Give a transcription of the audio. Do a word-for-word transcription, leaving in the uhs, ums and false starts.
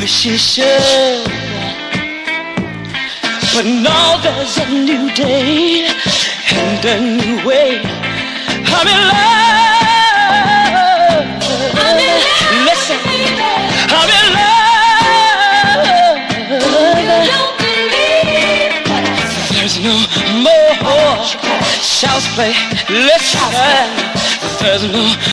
she should. But now there's a new day and a new way. I'm in love. I'm in love. Listen, I'm in love. You don't believe what I say. There's no more child's play. Listen, there's no